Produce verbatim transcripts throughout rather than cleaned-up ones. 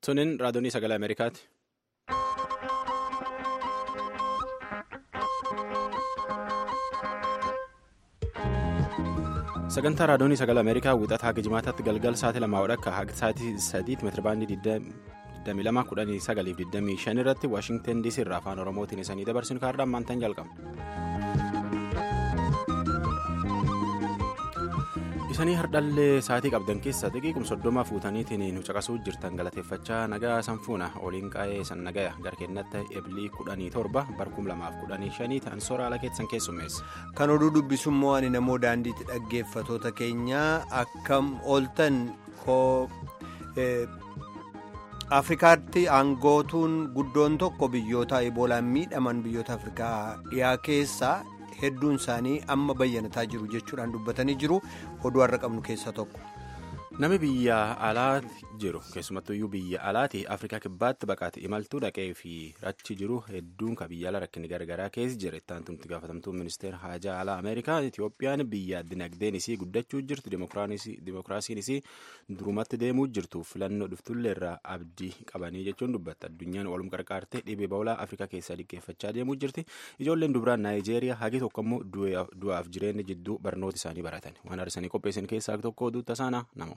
Sunin raadiyoonii sagalee Ameerikaati. Sagantaa raadiyoonii sagalee Ameerikaa wixataa haga jimaataatti galgal sa'aatii lamaa akka haga sa'aatii sadiitti meetirabaandii digdamii lama kudhanii sagaliif digdamii shan irratti Waashingtan D C irraa afaan Oromootiin isanii dabarsinu kaardaan maantaan jalqabna. Isanii hardhallee sa'aatii qabdan keessa xiqqeequm soddoma fuutaniitiin nu caqasuu jirtan galateeffachaa nagaa sanfuuna oliin qaa'ee san nagaya garkeennatti eblii kudhanii torba barkum lamaaf kudhanii shanii ta'an soora ala keessan keessummeessa. Kan oduu dubbisummoo ani namoo daandiitti dhaggeeffatoota keenyaa akkam ooltan koo Afrikaatti aangootuun guddoon tokko biyyoota eboolaan miidhaman biyyoota Afrikaa dhiyaa keessaa. Hedduun isaanii amma bayyanataa jiru jechuudhaan dubbatanii jiru oduu har'a qabnu keessaa tokko. Nami biyya alaati jiru keessumattuyyuu biyya alaati Afrikaa kibbaatti baqaate imaltuu dhaqee fi rachi jiru hedduun ka biyya ala rakkinni garagaraa keessa jira ittaan tumti gaafatamtuu ministeera haajaa alaa Ameerikaa Itiyoophiyaan biyya dinagdeen isii guddachuu jirtu dimokiraasiin isii durumatti deemuu jirtu filannoo dhuftullee irraa abdii qabanii jechuun dubbatta addunyaan walum qarqaartee dhibee ba'ulaa Afrikaa keessaa liqqeeffachaa deemuu jirti ijoolleen dubraan Naayijeeriyaa hagi tokko immoo du'aaf jireenya jidduu barnoota isaanii baratan waan arsanii qopheessan keessaa tokko oduu tasaana nama.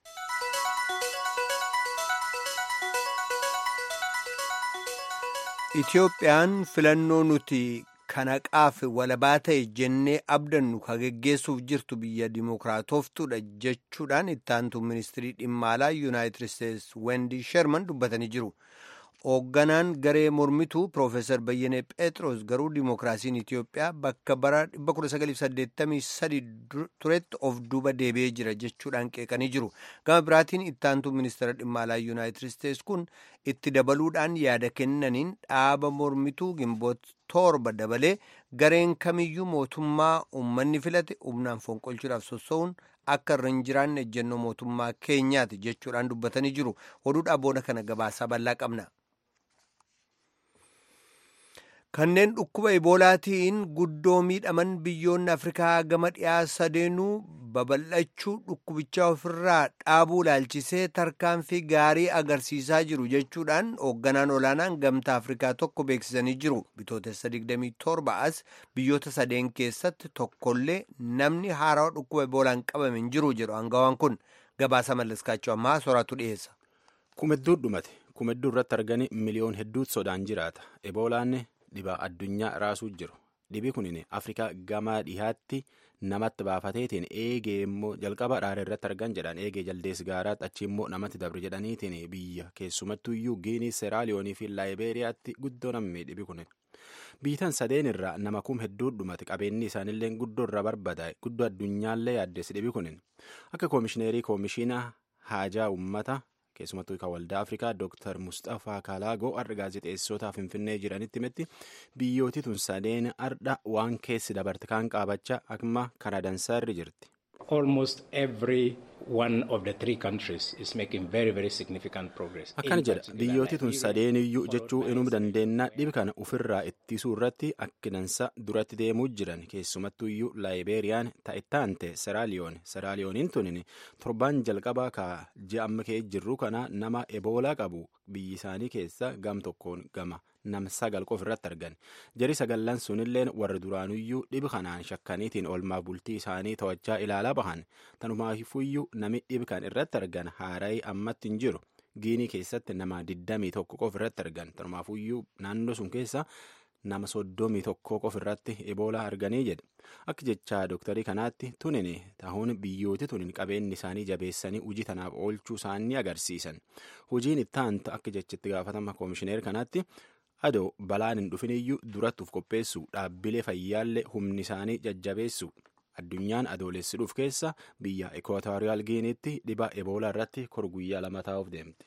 Itiyoophiyaan filannoo nuti kanaqaaf walabaa ta'e jennee abdannu ka geggeessuuf jirtu biyya dimookiraatoftuudha jechuudhaan ittaantu ministirii dhimma alaa yuunaayitid isteetsi Weendi Sherman dubbatanii jiru. Hoogganaan garee mormituu Piroofeesar Bayyenee Pheexroos garuu dimookiraasiin Itiyoophiyaa bakka bara dhibba kudha sagaliif saddeettamii sadii turetti of duuba deebi'ee jira jechuudhaan qeeqanii jiru. Gama biraatiin ittaantu ministeera dhimma alaa yuunaayitid isteetsi kun itti dabaluudhaan yaada kennaniin dhaaba mormituu gimboota torba dabalee gareen kamiyyuu mootummaa uummanni filate humnaan fonqolchuudhaaf sossa'uun akka irra hin jiraanne ejjennoo mootummaa keenyaati jechuudhaan dubbatanii jiru. Oduudhaa booda kana gabaasaa bal'aa qabna. Kanneen dhukkuba eboolaatiin guddoo miidhaman biyyoonni Afrikaa gama dhiyaa sadeenuu babal'achuu dhukkubichaa ofirraa dhaabuu ilaalchisee tarkaanfii gaarii agarsiisaa jiru jechuudhaan hoogganaan olaanaan gamtaa Afrikaa tokko beeksisanii jiru. Bitootessa digdamii torba as biyyoota sadeen keessatti tokkollee namni haarawaa dhukkuba eboolaan qabame hin jiru jedhu aangawaan kun gabaasa mallaskaachuu ammaa soraatu dhiyeessa. Kumedduu dhumate kumedduu irratti argani miliyoon hedduutu sodaan jiraata eboolaan. Dhibaa addunyaa raasuu jiru dhibii kunin Afrikaa gama dhihaatti namatti baafateetiin eegee immoo jalqaba dhaara irratti argan jedhan eegee jaldees gaaraatti achi immoo namatti dabre jedhaniitiin biyya keessumattuyyuu Giinii Seeraaliyoonii fi Laayibeeriyaatti guddoo namni dhibii kunin biitan sadeen irraa nama kum hedduu dhumate qabeenyi isaanillee guddoo irra barbadaa'e guddoo addunyaallee yaaddeessi dhibii kunin akka koomishineerii koomishiina haajaa uummata. Keessumattuu kan waldaa Afrikaa Dooktar Mustafaa Kalaagoo har'a gaazexeessootaa Finfinnee jiranitti himetti biyyooti tun sadeen har'a waan keessi dabarte kan qaabachaa akkuma Kanaadansaarri jirti. Almost every one of the three countries is making very very significant progress. Akkana jedha biyyooti tun sadeeniyyuu jechuu inuu dandeenya dhibi kana ofirraa ittisuu irratti akkinansa duratti deemuu jiran keessumattuyyuu Laayibeeriyaan ta'ettaante Seraaliyoon Seraaliyooniin tunin torbaan jalqabaa ka ji'a amma kee jirru kana nama eboolaa qabu biyyi isaanii keessa gam tokkoon gama. Nam sagal qofa irratti argan jari sagallan sunilleen warri duraanuyyuu dhibi kanaan shakkaniitiin oolmaa bultii isaanii to'achaa ilaalaa bahan tanumaafuyyuu nami dhibi kan irratti argan haarayi ammatti hin jiru Giinii keessatti nama digdamii tokko qofa irratti argan tanumaafuyyuu naannoo sun keessa nama soddomii tokko qofa irratti eboolaa arganii jedhe akka jechaa dooktarii kanaatti tunin tahuun biyyooti tunin qabeenyi isaanii jabeessanii hojii tanaaf oolchuu isaanii agarsiisan hojiin ittaantu akka jechitti gaafatama koomishineer kanaatti. Adoo balaan hin dhufiniyyuu durattuuf qopheessu dhaabbilee fayyaallee humni isaanii jajjabeessu addunyaan adoolessidhuuf keessa biyya Ekwaatooriyaal Giiniitti dhibaa eboolaa irratti kor guyyaa lama taa'uuf deemte.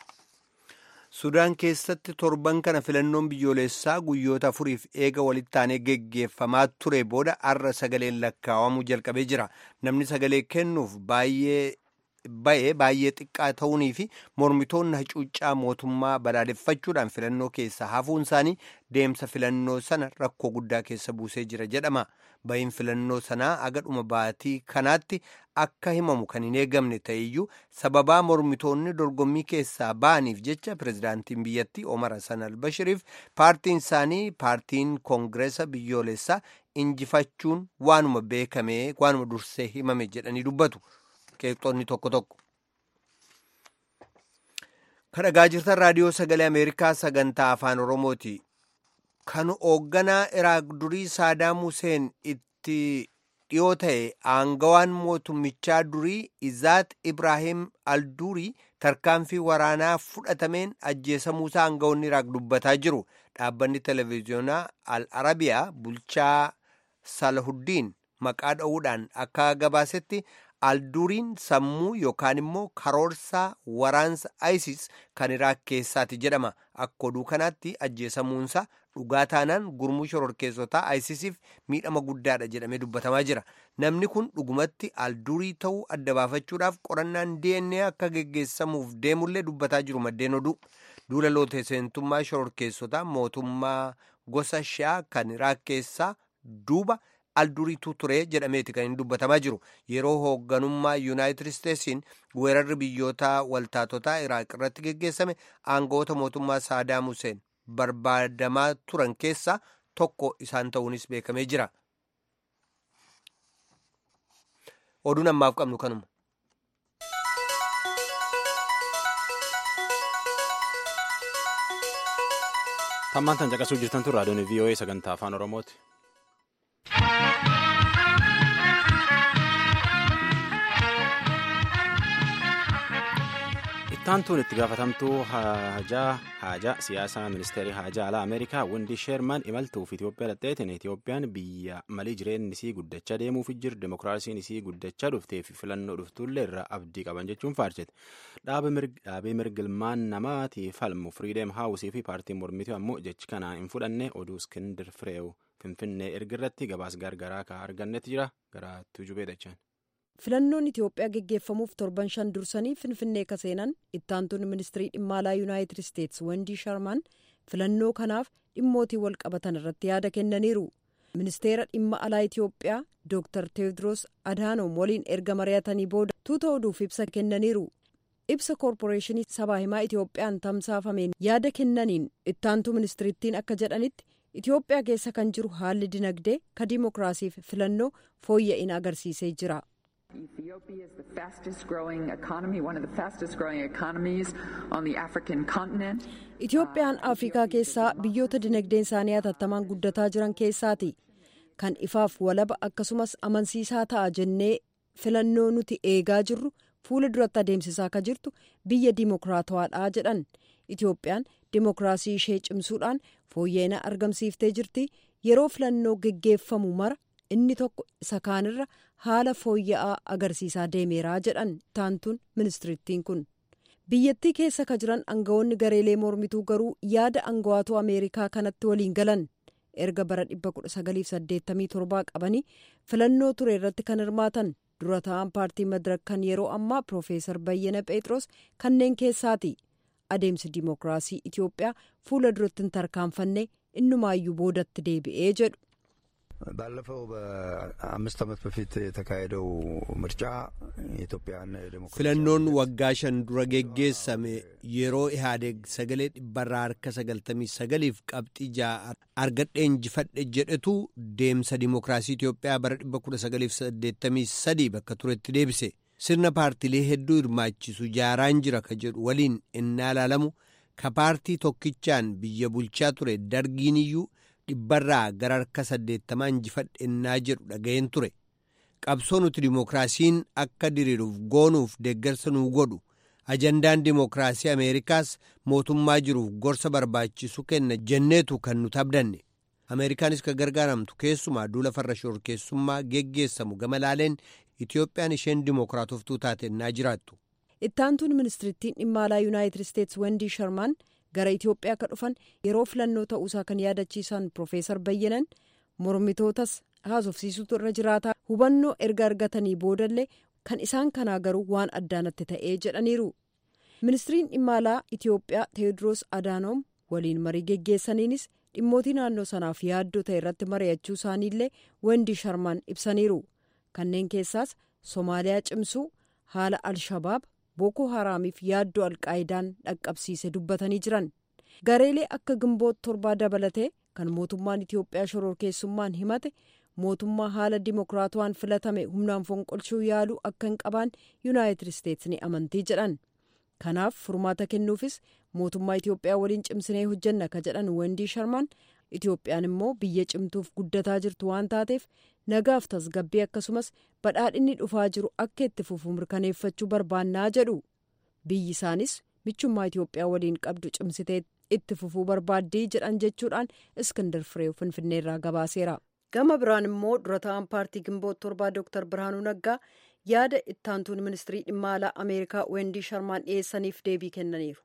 Sudaan keessatti torban kana filannoon biyyoolessaa guyyoota afuriif eega walitti aanee geggeeffamaa ture booda har'a sagaleen lakkaawamuu jalqabee jira. Namni sagalee kennuuf baay'ee ba'e baay'ee xiqqaa ta'uunii fi mormitoonni hacuuccaa mootummaa balaaleffachuudhaan filannoo keessa hafuun isaanii deemsa filannoo sana rakkoo guddaa keessa buusee jira jedhama. Ba'iin filannoo sanaa agadhuma baatii kanaatti akka himamu kan hin eegamne ta'eyyuu sababaa mormitoonni dorgommii keessaa ba'aniif jecha pirezidaantiin biyyattii Omar Hassan al-Bashiriif paartiin isaanii paartiin koongireesa biyyoolessaa injifachuun waanuma beekamee waanuma dursee himame jedhanii dubbatu qeeqxoonni tokko tokko. Kan dhagaa jirtan raadiyoo sagalee Ameerikaa sagantaa afaan Oromooti. Kan hoogganaa Iraaq durii Saadaam Huseen itti dhiyoo ta'e aangawaan mootummichaa durii Izaat Ibraahim al-Durii tarkaanfii waraanaa fudhatameen ajjeesamuusaa aangawoonni Iraaq dubbataa jiru. Dhaabbanni televiziyoonaa Al-Arabiyaa bulchaa Salahuddiin maqaa dha'uudhaan akka gabaasetti al-Duriin sammuu yookaan immoo karoorsaa waraansa ISIS kan Iraaq keessaati jedhama. Akka oduu kanaatti ajjeesamuunsaa dhugaa taanaan gurmuu shororkeessotaa ISISiif miidhama guddaadha jedhamee dubbatamaa jira. Namni kun dhugumatti al-Durii ta'uu adda baafachuudhaaf qorannaan D N A akka geggeessamuuf deemullee dubbataa jiru maddeen oduu. Duula lootee seentummaa shororkeessotaa mootummaa gosa Shi'aa kan Iraaq keessaa duuba al-Duriitu ture jedhameeti kan hin dubbatamaa jiru. Yeroo hoogganummaa Yuunaayitid Isteetsiin weerarri biyyoota waltaatotaa Iraaq irratti geggeessame aangawoota mootummaa Saadaam Huseen barbaadamaa turan keessaa tokko isaan ta'uunis beekamee jira. Oduun ammaaf qabnu kanuma. Tammaan tan caqasuu jirtantu raadiyoon V O A sagantaa afaan Oromooti. Ittaantuun itti gaafatamtuu haajaa haajaa siyaasaa ministeerii haajaa alaa Ameerikaa Wendi Sheerman imaltuuf Itoophiyaa dhaqxeetiin Itoophiyaan biyya malii jireenyi isii guddachaa deemuuf jiru demokiraasiin isii guddachaa dhuftee fi filannoo dhuftuullee irraa abdii qaban jechuun faarsite. Dhaabee mirgilmaan namaati falmu Freedom House fi paartiin mormituu ammoo jechi kanaa hin fudhanne oduu Iskindir Fireew Finfinnee ergirratti gabaas gargaraa ka argannetti jira gara Tuujubee dachaan. Filannoon Itoophiyaa geggeeffamuuf torban shan dursanii Finfinnee kaseenan ittaantuun ministirii dhimma alaa Yuunaayitid Isteets Wendi Sharman filannoo kanaaf dhimmootii wal qabatan irratti yaada kennaniiru. Ministeera dhimma alaa Itoophiyaa Dooktar Teewodiroos Adhaanoom waliin erga mari'atanii booda tuuta oduuf ibsa kennaniiru. Ibsa koorporeeshinii sabaa himaa Itoophiyaan tamsaafameen yaada kennaniin ittaantuu ministiriittiin akka jedhanitti Itoophiyaa keessa kan jiru haalli dinagdee ka dimokiraasiif filannoo fooyya'ina agarsiisee jira. Ethiopia is the fastest growing economy, one of the fastest growing economies on the African continent. Itoophiyaan Afrikaa keessaa biyyoota dinagdeen isaanii hatattamaan guddataa jiran keessaati. Kan ifaaf walaba akkasumas amansiisaa ta'a jennee filannoo nuti eegaa jirru fuula duratti adeemsisaa ka jirtu biyya dimokiraatawaadhaa jedhan. Itoophiyaan dimokiraasii ishee cimsuudhaan fooyya'ina argamsiiftee jirti. Yeroo filannoo geggeeffamu mara inni tokko isa kaanirra haala fooyya'aa agarsiisaa deemeeraa jedhan ittaantuun ministirittiin kun. Biyyattii keessa ka jiran aangawoonni gareelee mormituu garuu yaada aangawaatu Ameerikaa kanatti waliin galan. Erga bara dhibba kudha sagaliif saddeettamii torbaa qabanii filannoo ture irratti kan hirmaatan dura ta'an paartii Madirak kan yeroo ammaa Piroofeesar Bayyana Pheexroos kanneen keessaati. Adeemsi dimokiraasii Itoophiyaa fuula duratti hin tarkaanfanne innumaayyuu boodatti deebi'ee jedhu. ባለፈው በአምስት ዓመት በፊት የተካሄደው ምርጫ የኢትዮጵያን ዴሞክራሲ filannoon waggaa shan dura geggeessame yeroo Ihaadeeg sagalee dhibbarraa harka sagaltamii sagaliif qabxii ja'a argadhee injifadhe jedhetu deemsa dimokiraasii Itoophiyaa bara dhibba kudha sagaliif saddeettamii sadii bakka turetti deebise. Sirna paartilee hedduu hirmaachisu jaaraan jira ka jedhu waliin innaa ilaalamu ka paartii tokkichaan biyya bulchaa ture dargiiniyyuu dhibbarraa gara harka saddeettamaa injifadhennaa jedhu dhaga'een ture. Qabsoo nuti dimokiraasiin akka diriiruuf goonuuf deeggarsa nuu godhu ajandaan dimokiraasii Ameerikaas mootummaa jiruuf gorsa barbaachisu kenna jenneetu kan nuti abdanne. Ameerikaanis ka gargaaramtu keessumaa duula farra shororkeessummaa geggeessamu gama laaleen Itoophiyaan isheen dimokiraatoftuu taatennaa jiraattu. Ittaantuun ministirittiin dhimma alaa Yuunaayitid Isteets Wendi Sharman gara Itoophiyaa ka dhufan yeroo filannoo ta'uusaa kan yaadachiisan Piroofeesar Bayyanan mormitootas haasofsiisutu irra jiraataa hubannoo erga argatanii boodallee kan isaan kanaa garuu waan addaanatti ta'ee jedhaniiru. Ministiriin dhimma alaa Itiyoophiyaa Teewodiroos Adaanoom waliin marii geggeessaniinis dhimmootii naannoo sanaaf yaaddoo ta'e irratti mari'achuu isaaniillee Wendii Sharmaan ibsaniiru. Kanneen keessaas Somaaliyaa cimsuu, haala Alshabaab, Booko Haraamiif yaaddoo Alqaayidaan dhaqqabsiise dubbatanii jiran. Gareelee akka Gimboot torbaa dabalatee kan mootummaan Itiyoophiyaa shororkeessummaan himate mootummaa haala dimokiraatawaan filatame humnaan fonqolchuu yaaluu akka hin qabaan Yuunaayitid Isteetsi ni amantii jedhan. Kanaaf furmaata kennuufis mootummaa Itiyoophiyaa waliin cimsinee hojjenna ka jedhan Wendii Sharmaan Itiyoophiyaan immoo biyya cimtuuf guddataa jirtu waan taateef nagaaf tasgabbii akkasumas badhaadhinni dhufaa jiru akka itti fufu mirkaneeffachuu barbaannaa jedhu. Biyyi isaanis michummaa Itiyoophiyaa waliin qabdu cimsitee itti fufuu barbaaddii jedhan jechuudhaan Iskindar Fireew Finfinneerraa gabaaseera. Gama biraan immoo dura ta'an paartii Gimboot torbaa Dooktar Birhaanuu Naggaa yaada ittaantuun ministirii dhimma alaa Ameerikaa Wendii Sharmaan dhiyeessaniif deebii kennaniiru.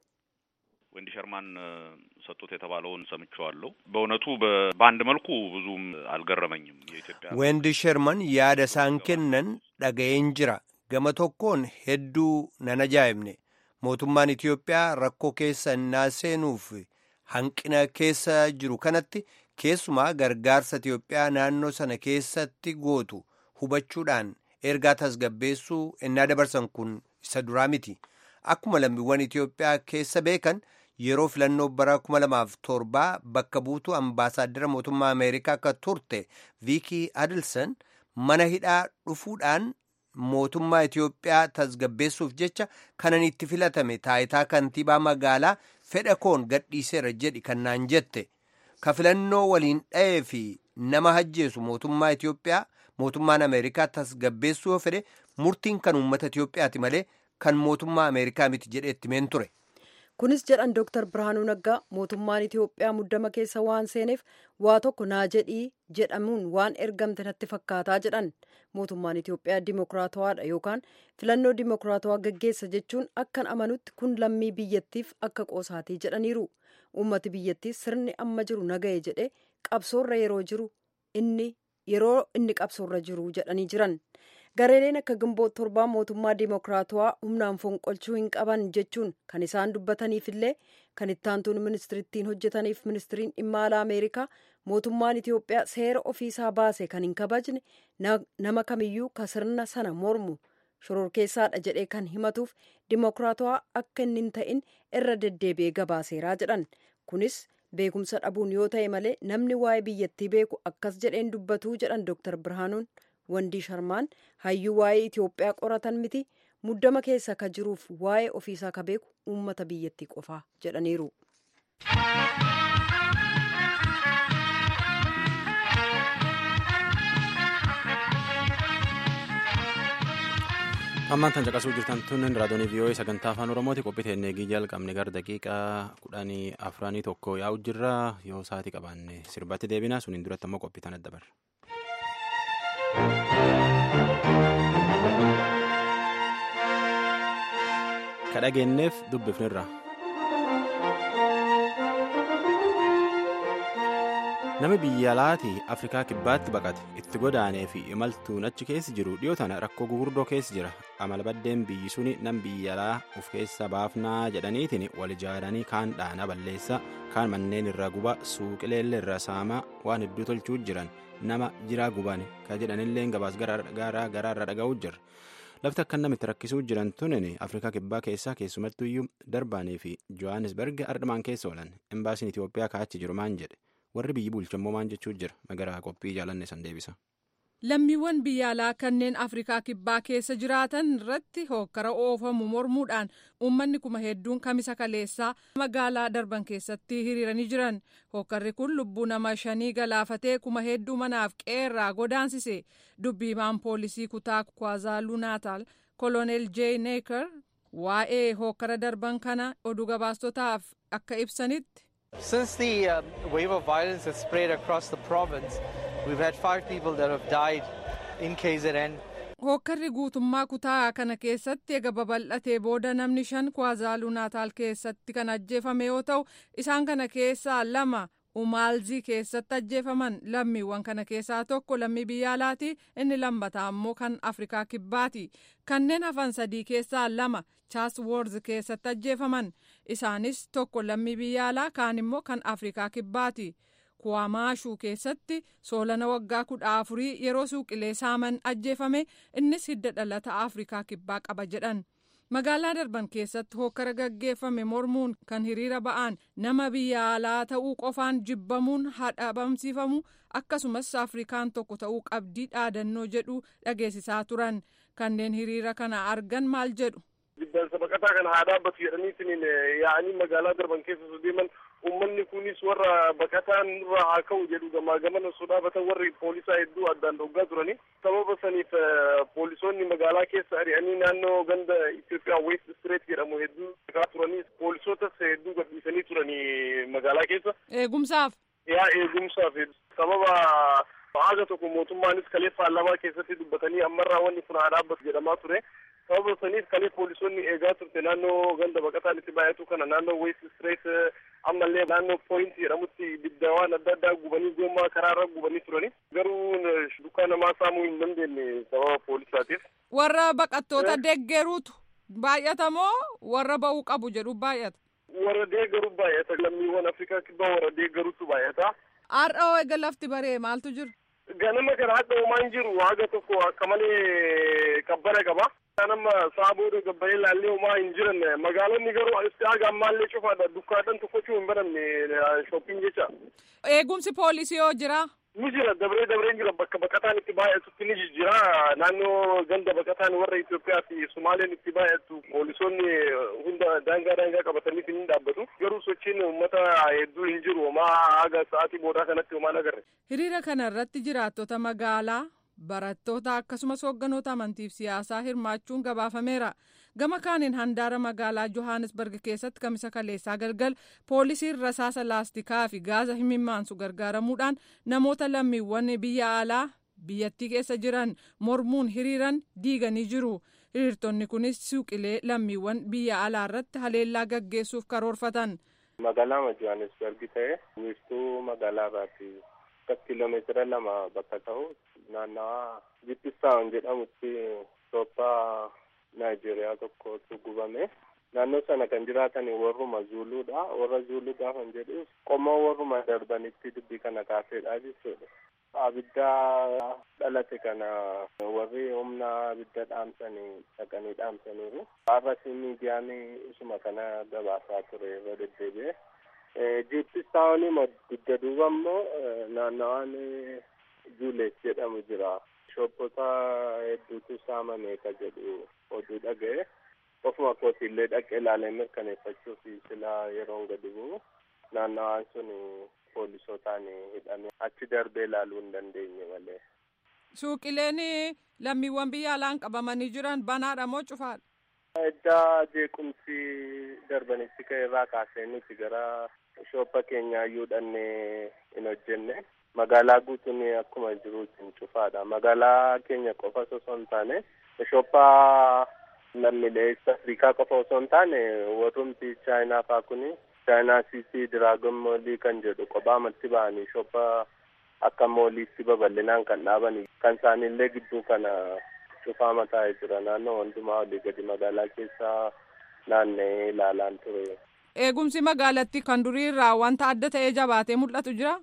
ወንዲ ሸርማን ሰጡት የተባለውን ሰምቼዋለሁ። በእውነቱ በአንድ መልኩ ብዙም አልገረመኝም። የኢትዮጵያ ወንዲ ሸርማን ያደ ሳንከነን ዳገየን ጅራ ገመ ቶኮን ሄዱ ነነጃይምኔ ሞቱማን ኢትዮጵያ ረኮ ኬሰ እናሴኑፍ hanqina keessa jiru kanatti keessumaa gargaarsa Itiyoophiyaa naannoo sana keessatti gootu hubachuudhaan ergaa tasgabbeessuu ennaa dabarsan kun isa duraa miti. Akkuma lammiiwwan Itiyoophiyaa keessa beekan yeroo filannoo bara kuma lamaaf torbaa bakka buutuu ambaasaaddara mootummaa Ameerikaa akka turte Viikii Adilson mana hidhaa dhufuudhaan mootummaa Itiyoophiyaa tasgabbeessuuf jecha kanan itti filatame taayitaa kantiibaa magaalaa fedha koon gadhiiseera jedhi kannaan jette. Ka filannoo waliin dha'ee fi nama hajjeesu mootummaa Itiyoophiyaa mootummaan Ameerikaa tasgabbeessuu fedhe murtiin kan uummata Itiyoophiyaati malee kan mootummaa Ameerikaa miti jedhee itti meen ture. Kunis jedhan Dooktar Birhaanuu Naggaa mootummaan Itiyoophiyaa muddama keessa waan seeneef waa tokko naa jedhii jedhamuun waan ergamte natti fakkaataa jedhan. Mootummaan Itiyoophiyaa dimokiraatawaadha yookaan filannoo dimokiraatawaa gaggeessa jechuun akkan amanutti kun lammii biyyattiif akka qoosaatii jedhaniiru. Uummati biyyattii sirni amma jiru naga'e jedhe qabsoorra yeroo jiru inni yeroo inni qabsoorra jiru jedhanii jiran. Gareeleen akka Gimboot torbaa mootummaa dimokiraatawaa humnaan fonqolchuu hin qaban jechuun kan isaan dubbataniifillee kan ittaantuun ministirittiin hojjetaniif ministiriin dhimma alaa Ameerikaa mootummaan Itiyoophiyaa seera ofiisaa baase kan hin kabajne nama kamiyyuu ka sirna sana mormu shororkeessaadha jedhee kan himatuuf dimokiraatawaa akka inni hin ta'in irra deddeebi'ee gabaaseeraa jedhan. Kunis beekumsa dhabuun yoo ta'e malee namni waa'ee biyyattii beeku akkas jedheen dubbatuu jedhan Dooktar Birhaanuun. Wendii Sharmaan hayyuu waa'ee Itiyoophiyaa qoratan miti muddama keessa ka jiruuf waa'ee ofiisaa ka beeku uummata biyyattii qofaa jedhaniiru. Ammaan tan caqasuu jirtan tunnen raadiyoonii vii'oo'ee sagantaa afaan oromooti qophii teennee jalqabne gara daqiiqaa kudhanii afranii tokko yaa'u jirra yoo sa'aatii qabaanne sirbatti deebina suniin duratti ammoo qophii tan adda barra. kadhageenneef dubbifnirra nama biyya alaatii afrikaa kibbaatti baqate itti godaanee fi imaltuun achi keessa jiru dhiyoo tana rakkoo gugurdoo keessa jira. Amala baddeen biyyi suni nam biyya alaa of keessa baafnaa jedhaniitiin wal ijaaranii kaan dhaana balleessa kaan manneen irra guba suuqileellee irra saamaa waan hedduu tolchuu jiran nama jiraa guban ka jedhanillee gabaas garaa garaarra dhaga'uu jirra. Lafti akka namitti rakkisuu jiran tunin afrikaa kibbaa keessaa keessumattuu iyyuu darbaanii fi johannesburg ardhamaan keessa oolan embaasiin Itiyoophiyaa kaachi jiru maan jedhe warri biyyi bulchammoo maan jechuu jira magaraa qophii jaalanne san deebisa. Lammiiwwan biyya alaa kanneen Afrikaa kibbaa keessa jiraatan irratti hokkara oofamu mormuudhaan uummanni kuma hedduun kamisa kaleessaa magaalaa darban keessatti hiriiranii jiran. Hokkarri kun lubbuu nama shanii galaafatee kuma hedduu manaaf qeerraa godaansise. Dubbiimaan poolisii kutaa Kwazaaluu Naataal Koloneel Jay Neeker waa'ee hokkara darban kana oduu gabaastotaaf akka ibsanitti. Since the uh, wave of violence has spread across the province, we've had five people that have died in K Z N. Hokkarri guutummaa kutaa kana keessatti ega babal'atee booda namni shan Kwazaaluu Naataal keessatti kan ajjeefame yoo ta'u isaan kana keessaa lama umaalzii keessatti ajjeefaman. Lammiiwwan kana keessaa tokko lammii biyya alaati, inni lammataa ammoo kan Afrikaa Kibbaati. Kanneen hafan sadii keessaa lama Chatsworth keessatti ajjeefaman. Isaanis tokko lammii biyya alaa, kaan immoo kan Afrikaa Kibbaati. Kuwaamaashuu keessatti soolana waggaa kudha afurii yeroo suuqilee saaman ajjeefame, innis hidda dhalata Afrikaa Kibbaa qaba jedhan. Magaalaa Darban keessatti hokkara gaggeeffame mormuun kan hiriira ba'an nama biyya alaa ta'uu qofaan jibbamuun hadhabamsiifamu, akkasumas Afrikaan tokko ta'uu qabdii dhaadannoo jedhu dhageessisaa turan. Kanneen hiriira kana argan maal jedhu? Jibbansa baqataa kana haa dhaabbatu jedhaniitiin yaa'anii magaalaa Darban keessa deeman. Uummanni kunis warra baqataan irraa haa ka'u jedhu gamaa gamana osoo dhaabatan warri poolisaa hedduu addaan dhoggaa turani. Sababa saniif poolisoonni magaalaa keessa ari'anii naannoo ganda Itoophiyaa West Street jedhamu hedduu dhaqaa turanii poolisootas hedduu gadhiisanii turanii magaalaa keessa. Eegumsaaf? Yaa eegumsaaf sababa haga tokko mootummaanis kalee paarlaamaa keessatti dubbatanii ammarraa wanni kun haa dhaabbatu jedhamaa ture. Sababa saniif kalee poolisoonni eegaa turte naannoo ganda baqataan itti baay'atu kana naannoo West Street ammallee naannoo Point jedhamutti ibiddawwan adda addaa gubanii gommaa karaarra gubanii turani. Garuu dukkaana namaa saamuu hin dandeenye sababa poolisaatiif. Warra baqattoota deeggaruutu baay'ata moo warra ba'uu qabu jedhu baay'ata? Warra deeggaru baay'ata. Lammiiwwan Afrikaa Kibbaa warra deeggaruutu baay'ata. Har'a eega lafti baree maaltu jiru? Ganama kana hadda homaan jiru haga tokko akka malee qabbana qaba. Nama saabooda gabbaree laallee homaa hin jiran magaalonni garuu haga ammaallee cufaadha. Dukkaadhaan tokkochuu hin baramne shopping jecha. Eegumsi poolisii yoo jira? Ni jira, dabree dabreen jira. Bakka baqataan itti baay'atutti ni jira. Naannoo ganda baqataan warra Itoophiyaa fi Sumaaleen itti baay'atu poolisoonni hunda daangaa daangaa qabatanii hin dhaabbatu. Garuu sochiin uummata hedduu hin jiru. Homaa haga sa'aatii boodaa kanatti homaan agarre. Hiriira kana irratti jiraattota magaalaa, barattoota akkasumas hoogganoota amantiif siyaasaa hirmaachuun gabaafameera. Gama kaaniin handaara magaalaa Johannesburg keessatti kamisa kaleessaa galgal poolisiin rasaasa laastikaa fi gaaza himimmaansu gargaaramuudhaan namoota lammiiwwan biyya alaa biyyattii keessa jiran mormuun hiriiran diiganii jiru. Hiriirtonni kunis suuqilee lammiiwwan biyya alaa irratti haleellaa gaggeessuuf karoorfatan. Magaalaa Johannesburg ta'e wiirtuu magaalaa irraati. Kiiloomeetira lama bakka ta'u naannawaa Jippisaawwan jedhamutti Itoophiyaa Naayijeeriyaa tokkotu gubame. Naannoo sana kan jiraatan warruma Zuuluudha. Warra Zuuluu gaafa jedhu qomoo warruma darbanitti dubbii kana kaaseedha jechuudha. Abidda dhalate kana warri humna abidda dhaamsanii dhaqanii dhaamsaniiru. Har'as miidiyaan isuma kana gabaasaa ture irra deddeebi'e. Jippisaawwan dugda duuba immoo naannawaan Juulees jedhamu jira. Shoppota hedduutu saamame ka jedhu oduu dhaga'e. Ofuma kootiillee dhaqee ilaalee mirkaneeffachuuf silaa yeroon gadi bu'u naannawaan sun poolisootaan hidhame achi darbee ilaaluu hin dandeenye malee. Suuqileen lammiiwwan biyya alaan qabamanii jiran banaadha moo cufaadha? Edda jeequmsi darbanitti ka'e irraa kaasee nuti gara shoppa keenyaa iyyuu dhannee hin hojjenne. Magaalaa guutuun akkuma jiruutiin cufaadha. Magaalaa keenya qofa osoo hin taane shoppaa lammiilee Afrikaa qofa osoo hin taane warrumti Chaayinaa fa'aa kuni Chaayinaa Siisii Diraagon Moolii kan jedhu kophaa amatti ba'anii shoppaa akka mooliitti babal'inaan kan dhaabanii kan isaaniillee gidduu kana cufaa mataa'ee jira. Naannoo hundumaa olii gadi magaalaa keessaa naanna'ee ilaalaan ture. Eegumsi magaalatti kan durii irraa wanta adda ta'ee jabaatee mul'atu jira?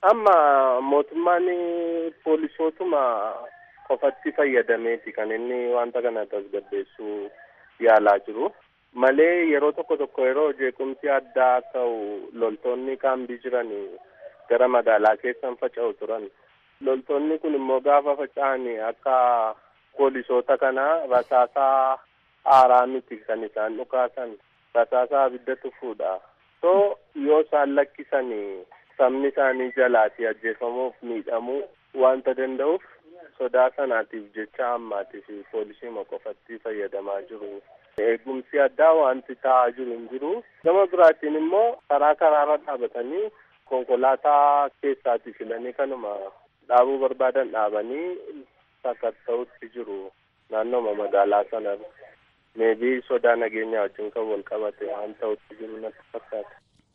Amma mootummaan poolisootuma qofatti fayyadameeti kan inni wanta kana tasgabbeessuu yaalaa jiru. Malee yeroo tokko tokko yeroo jeequmsi addaa ta'u loltoonni kaambii jiran gara magaalaa keessan faca'u turan. Loltoonni kun immoo gaafa faca'an akka poolisoota kana rasaasaa aaraa miti kan isaan dhukaasan. Rasaasaa abidda tufuudha. So yoo isaan lakkisan sabni isaanii jalaati ajjeefamuuf miidhamuu wanta danda'uuf sodaa sanaatiif jecha ammaatiif poolisii qofatti fayyadamaa jiru. Eegumsi addaa wanti ta'aa jiru hin jiru. Gama biraatiin immoo karaa karaarra dhaabatanii konkolaataa keessaatti filanii kanuma dhaabuu barbaadan dhaabanii sakatta'utti jiru naannooma magaalaa sanarra. Meebii sodaa nageenyaa wajjin kan wal qabate waan ta'utti jiru natti fakkaata.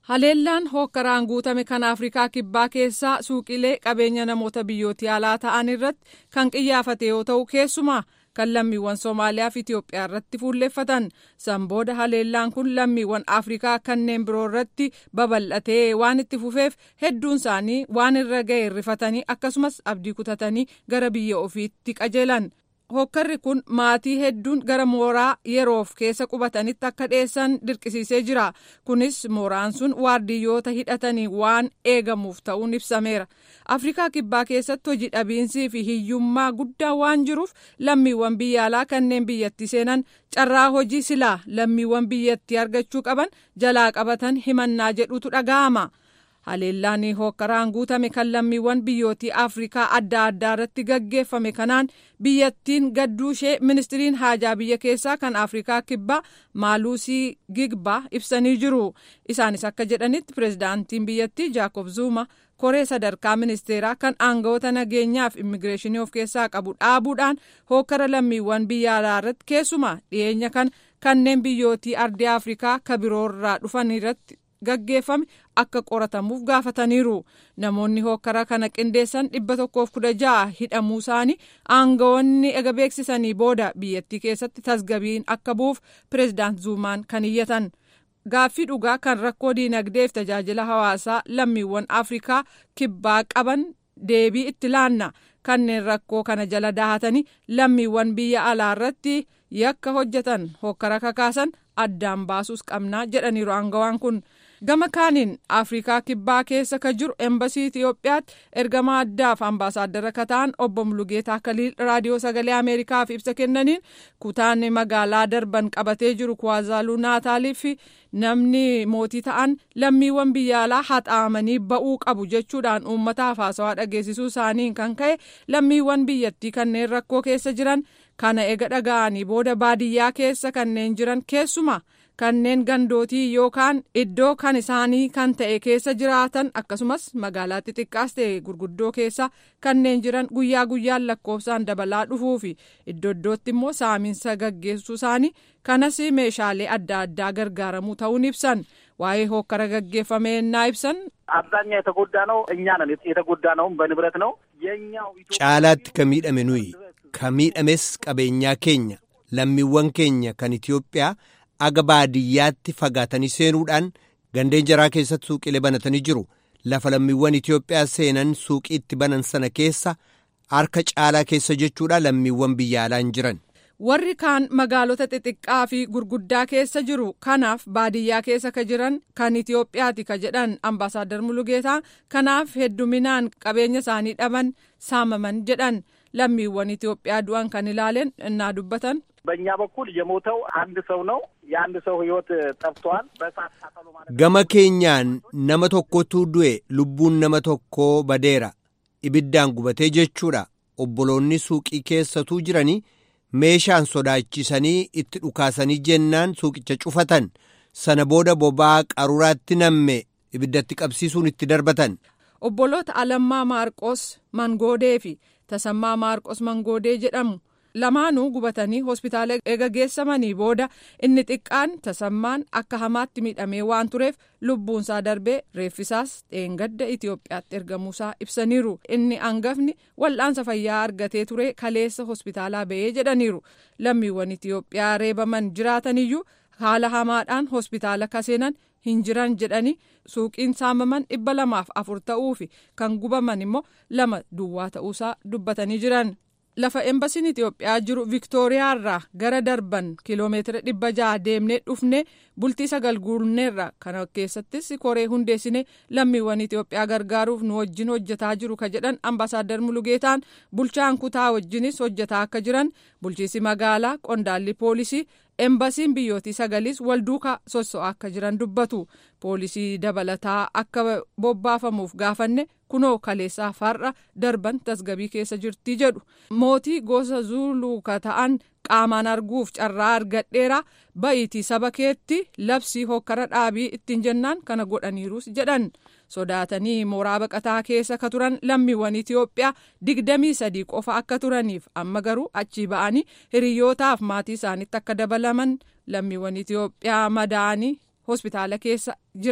Haleellaan hookkaraan guutame kan Afrikaa kibbaa keessaa suuqilee qabeenya namoota biyyootii alaa ta'an irratti kan qiyyaafate yoo ta'u keessumaa kan lammiiwwan Somaaliyaa fi Itiyoophiyaa irratti fuulleeffatan. San booda haleellaan kun lammiiwwan Afrikaa kanneen biroo irratti babal'atee waan itti fufeef hedduun isaanii waan irra ga'e rifatanii akkasumas abdii kutatanii gara biyya ofiitti qajeelan. Hookkarri kun maatii hedduun gara mooraa yeroof keessa qubatanitti akka dhiyeessan dirqisiisee jira. Kunis mooraan sun waardiyyoota hidhatanii waan eegamuuf ta'uun ibsameera. Afrikaa kibbaa keessatti hojii dhabiinsii fi hiyyummaa guddaa waan jiruuf lammiiwwan biyya alaa kanneen biyyatti seenan carraa hojii silaa lammiiwwan biyyatti argachuu qaban jalaa qabatan himannaa jedhutu dhaga'ama. Haleellaan hookkaraan guutame kan lammiiwwan biyyootii Afrikaa adda addaa irratti gaggeeffame kanaan biyyattiin gadduu ishee ministiriin haajaa biyya keessaa kan Afrikaa kibbaa Maaluusii Gigbaa ibsanii jiru. Isaanis akka jedhanitti pirezidaantiin biyyattii Jaakob Zuma koree sadarkaa ministeeraa kan aangawoota nageenyaa fi immigireeshinii of keessaa qabu dhaabuudhaan hookkara lammiiwwan biyya alaa irratti keessumaa dhiyeenya kan kanneen biyyootii ardii Afrikaa kabiroorraa dhufan irratti gaggeeffame akka qoratamuuf gaafataniiru. Namoonni hookkara kana qindeessan dhibba tokkoof kudha ja'a hidhamuu isaanii aangawoonni ega beeksisanii booda biyyattii keessatti tasgabbiin akka bu'uuf pireezidaant Zuumaan kan iyyatan. Gaaffii dhugaa kan rakkoo diinagdeef tajaajila hawaasaa lammiiwwan Afrikaa kibbaa qaban deebii itti laanna. Kanneen rakkoo kana jala dahatanii lammiiwwan biyya alaa irratti yakka hojjetan hookkara kakaasan addaan baasuus qabnaa jedhaniiru aangawaan kun. Gama kaaniin Afrikaa kibbaa keessa ka jiru embasii Itiyoophiyaatti ergamaa addaaf ambaasaaddara ka ta'an obbo Mulugeetaa Kaliil raadiyoo sagalee Ameerikaaf ibsa kennaniin kutaan magaalaa Darban qabatee jiru Kwazaaluu Naataalii fi namni mootii ta'an lammiiwwan biyya alaa haxaamanii ba'uu qabu jechuudhaan uummataaf haasawaa dhageessisuu isaaniin kan ka'e lammiiwwan biyyattii kanneen rakkoo keessa jiran kana ega dhaga'anii booda baadiyyaa keessa kanneen jiran keessumaa kanneen gandootii yookaan iddoo kan isaanii kan ta'e keessa jiraatan akkasumas magaalaa xixiqqaas ta'e gurguddoo keessa kanneen jiran guyyaa guyyaan lakkoofsaan dabalaa dhufuu fi iddoo iddootti immoo saaminsa gaggeessuu isaanii kanas meeshaalee adda addaa gargaaramuu ta'uun ibsan. Waa'ee hookkara gaggeeffame naa ibsan. አብዛኛው የተጎዳ ነው እኛ ነን የተጎዳ ነው በንብረት ነው የኛው caalaatti ka miidhame nuyi ka miidhames qabeenyaa keenya lammiiwwan keenya kan Itiyoophiyaa aga baadiyyaatti fagaatanii seenuudhaan gandeen jaraa keessatti suuqilee banatanii jiru. Lafa lammiiwwan Itiyoophiyaa seenan suuqii itti banan sana keessa harka caalaa keessa jechuudha lammiiwwan biyya alaan jiran. Warri kaan magaalota xixiqqaa fi gurguddaa keessa jiru kanaaf baadiyyaa keessa ka jiran kan Itiyoophiyaati ka jedhan ambaasaaddar Mulugeetaa kanaaf hedduminaan qabeenya isaanii dhaban saamaman jedhan lammiiwwan Itiyoophiyaa du'an kan ilaaleen innaa dubbatan. በእኛ በኩል የሞተው አንድ ሰው ነው የአንድ ሰው ህይወት ጠፍቷል በሳት ታፈሉ ማለት gama keenyaan nama tokkotu du'e lubbuun nama tokkoo badeera ibiddaan gubatee jechuudha. Obboloonni suuqii keessatuu jiranii meeshaan sodaachisanii itti dhukaasanii jennaan suuqicha cufatan sana booda boba'aa qaruraatti namme ibiddatti qabsiisuun itti darbatan. Obboloota Alammaa Maarqos Mangoodee fi Tasammaa Maarqos Mangoodee jedhamu lamaanuu gubatanii hospitaala eega geessamanii booda inni xiqqaan Tasammaan akka hamaatti miidhamee waan tureef lubbuunsaa darbee reeffisaas dheengadda Itiyoophiyaatti ergamuusaa ibsaniiru. Inni hangafni wal'aansa fayyaa argatee ture kaleessa hospitaalaa ba'ee jedhaniiru. Lammiiwwan Itiyoophiyaa reebaman jiraataniyyuu haala hamaadhaan hospitaala kaseenan hin jiran jedhanii suuqiin saamaman dhibba lamaaf afur ta'uu fi kan gubaman immoo lama duwwaa ta'uusaa dubbatanii jiran. Lafa embasiin Itiyoophiyaa jiru Viktooriyaa irraa gara Darban kiloomeetira dhibba jaha deemnee dhufnee bultii sagal guurneerra kana keessattis koree hundeessine lammiiwwan Itiyoophiyaa gargaaruuf nu wajjin hojjetaa jiru ka jedhan ambaasaaddar Mulugeetaan bulchaan kutaa wajjinis hojjetaa akka jiran bulchiisi magaalaa qondaalli poolisii embasiin biyyootii sagalis wal duukaa sosso'aa akka jiran dubbatu. Poolisii dabalataa akka bobbaafamuuf gaafanne kunoo kaleessaa farra Darban tasgabii keessa jirti jedhu. Mootii gosa Zuuluu ka ta'an qaamaan arguuf carraa argadheera ba'iitii saba keetti labsii hokkara dhaabii ittiin jennaan kana godhaniirus jedhan. Sodaatanii mooraa baqataa keessa ka turan lammiiwwan Itiyoophiyaa digdamii sadii qofa akka turaniif amma garuu achii ba'anii hiriyyootaaf maatii isaaniitti akka dabalaman lammiiwwan Itiyoophiyaa madaa'anii hospitaala keessa jiran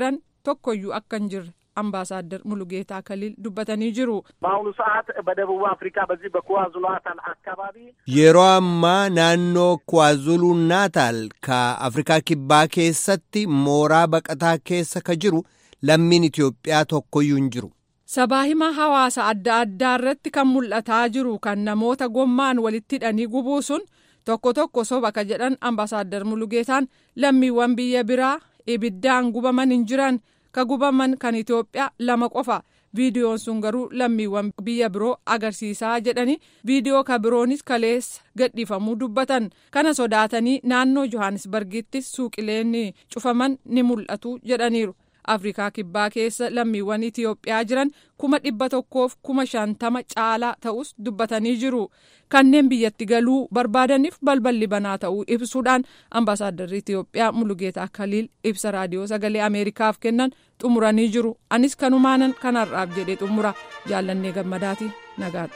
tokkoyyuu akka hin jirre አምባሳደር ሙሉጌታ ከሊል ዱበተኒ ጅሩ በአሁኑ ሰዓት በደቡብ አፍሪካ በዚህ በኳዙሉ ናታል አካባቢ የሮአማ ናኖ ኳዙሉ ናታል ከአፍሪካ ኪባ ኬሰቲ ሞራ በቀታ ኬሰ ከጅሩ ለሚን ኢትዮጵያ tokkoyyuu ጅሩ ሰባሂማ ሐዋሳ አዳ አዳረት ከሙልአታ ጅሩ ከነሞተ ጎማን ወልቲዳኒ ጉቡሱን tokko tokko soba ka jedhan አምባሳደር ሙሉጌታን ለሚወን biyya biraa ibiddaan gubaman hin jiran ka gubaman kan Itoophiyaa lama qofa viidiyoon sun garuu lammiiwwan biyya biroo agarsiisaa jedhani viidiyoo ka biroonis kaleessa gadhiifamuu dubbatan kana sodaatanii naannoo Johannesburgittis suuqileen cufaman ni mul'atu jedhaniiru. Afrikaa kibbaa keessa lammiiwwan Itoophiyaa jiran kuma dhibba tokkoof kuma shantama caalaa ta'us dubbatanii jiru. Kanneen biyyatti galuu barbaadaniif balballi banaa ta'uu ibsuudhaan ambaasaaddarri Itoophiyaa Mulugeetaa Kaliil ibsa raadiyoo sagalee Ameerikaaf kennan xumuranii jiru. Anis kanumaanan kanarraaf jedhee xumura jaallannee gammadaati nagaatti.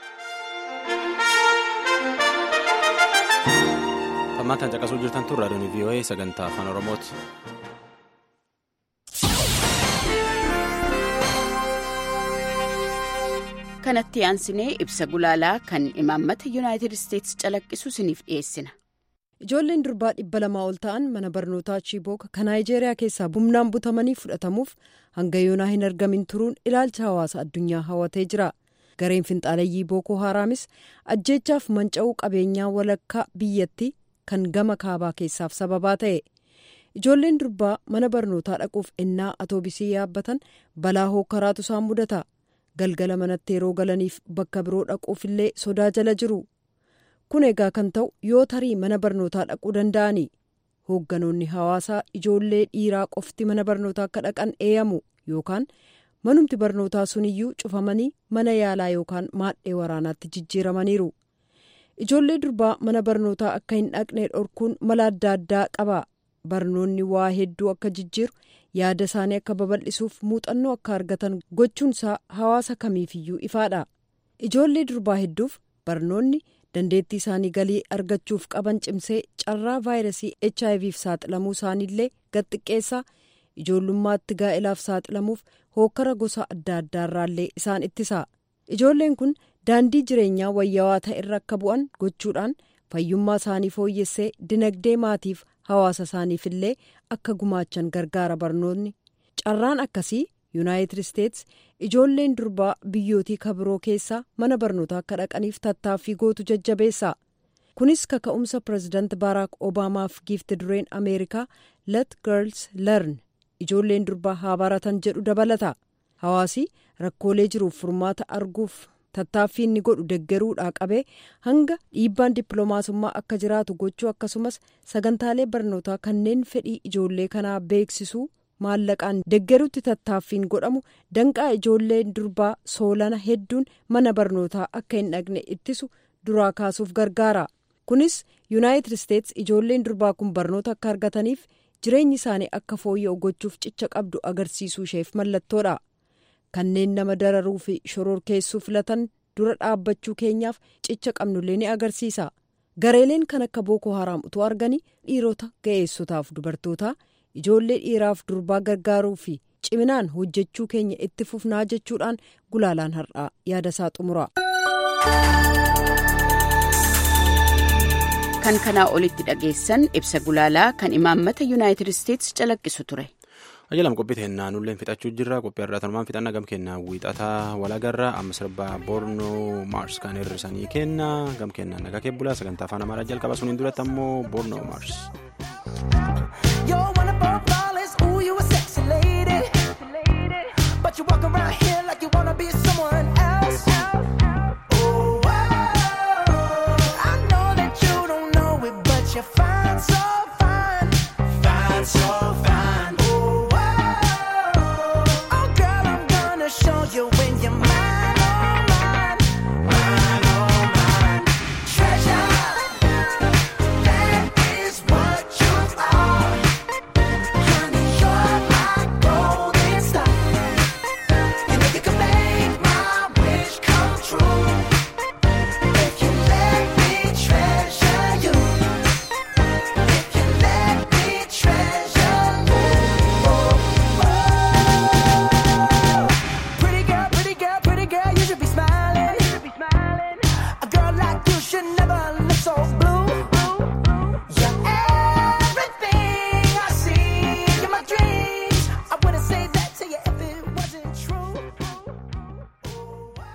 Ammataan caqasuu jirtan tun raadiyoon V O A sagantaa afaan Oromooti. kanatti aansinee ibsa gulaalaa kan imaammata yuunaayitid isteetsi calaqqisu siniif dhiyeessina. Ijoolleen durbaa dhibba lamaa ol ta'an mana barnootaa Chibook kan Naayijeeriyaa keessaa humnaan butamanii fudhatamuuf hanga yoonaa hin argamin turuun ilaalcha hawaasa addunyaa hawwatee jira. Gareen finxaaleyyii Bookoo Haraamis ajjeechaaf manca'uu qabeenyaa walakkaa biyyatti kan gama kaabaa keessaaf sababaa ta'e. Ijoolleen durbaa mana barnootaa dhaquuf ennaa atoobisii yaabbatan balaa hokkaraatu isaan mudata. Galgala manatti yeroo galaniif bakka biroo dhaquufillee sodaa jala jiru. Kun egaa kan ta'u yoo tarii mana barnootaa dhaquu danda'ani. Hoogganoonni hawaasaa ijoollee dhiiraa qofti mana barnootaa akka dhaqan eeyyamu yookaan manumti barnootaa suniyyuu cufamanii mana yaalaa yookaan maadhee waraanaatti jijjiiramaniiru. Ijoollee durbaa mana barnootaa akka hin dhaqne dhorkuun mala adda addaa qaba. Barnoonni waa hedduu akka jijjiiru yaada isaanii akka babal'isuuf muuxannoo akka argatan gochuunsaa hawaasa kamiifiyyuu ifaadha. Ijoollee durbaa hedduuf barnoonni dandeettii isaanii galii argachuuf qaban cimsee carraa vaayirasii H I V f saaxilamuu isaaniillee gadxiqqeessaa ijoollummaatti gaa'ilaaf saaxilamuuf hookkara gosa adda addaarraallee isaan ittisa. Ijoolleen kun daandii jireenyaa wayyaawaa ta'e irra akka bu'an gochuudhaan fayyummaa isaanii fooyyessee dinagdee maatiif hawaasa isaaniifillee akka gumaachan gargaara barnoonni. Carraan akkasii yuunaayitid isteetsi ijoolleen durbaa biyyootii kabiroo keessaa mana barnootaa akka dhaqaniif tattaaffii gootu jajjabeessa. Kunis kaka'umsa pireezidaanti Baaraak Obaamaaf giifti dureen Ameerikaa Let Girls Learn ijoolleen durbaa haa baratan jedhu dabalata. Hawaasi rakkoolee jiruuf furmaata arguuf tattaaffii inni godhu deggeruudhaa qabee hanga dhiibbaan dippiloomaasummaa akka jiraatu gochuu akkasumas sagantaalee barnootaa kanneen fedhii ijoollee kanaa beeksisuu maallaqaan deggeruutti tattaaffiin godhamu danqaa ijoolleen durbaa soolana hedduun mana barnootaa akka hin dhaqne ittisu duraa kaasuuf gargaara. Kunis yuunaayitid isteetsi ijoolleen durbaa kun barnoota akka argataniif jireenyi isaanii akka fooyya'u gochuuf cicha qabdu agarsiisuu isheef mallattoodha. Kanneen nama dararuu fi shororkeessuu filatan dura dhaabbachuu keenyaaf cicha qabnullee ni agarsiisa. Gareeleen kan akka Bookoo Haraam utuu arganii dhiirota ga'eessotaaf dubartoota ijoollee dhiiraaf durbaa gargaaruu fi ciminaan hojjechuu keenya itti fufnaa jechuudhaan gulaalaan har'aa yaada isaa xumura. Kan kanaa olitti dhageessan ibsa gulaalaa kan imaammata yuunaayitid isteetsi calaqqisu ture. Ajalam qophii teennaa nulleen fixachuu jirra. Qophii irraa tanumaan fixannaa gam kennaa wiixataa walagarraa amma sirbaa Bornoo Maars kan hir'isanii kenna gam kennaa nagaa keebbulaa sagantaa afaan Amaaraa jalqaba suniin duratti ammoo Bornoo Maars.